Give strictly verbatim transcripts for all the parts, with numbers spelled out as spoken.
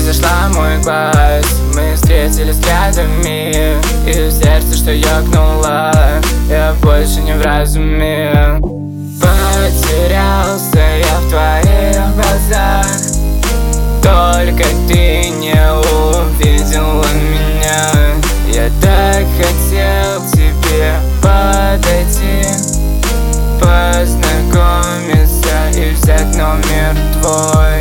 зашла в мой глаз, мы встретились взглядами, и в сердце что ёкнуло, я больше не в разуме. Потерялся я в твоих глазах, только ты не увидела меня. Я так хотел к тебе подойти, познакомиться и взять номер твой.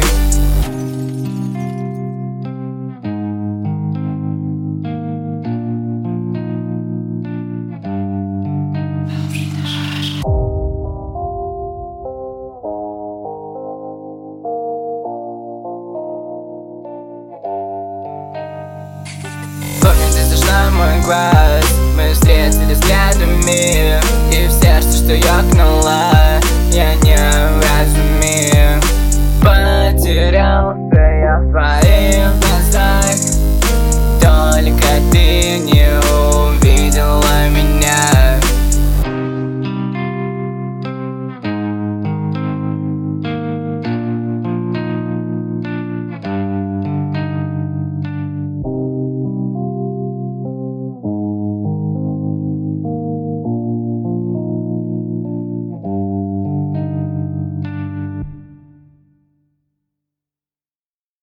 Помню, ты зашла в мой глаз, мы встретились взглядами,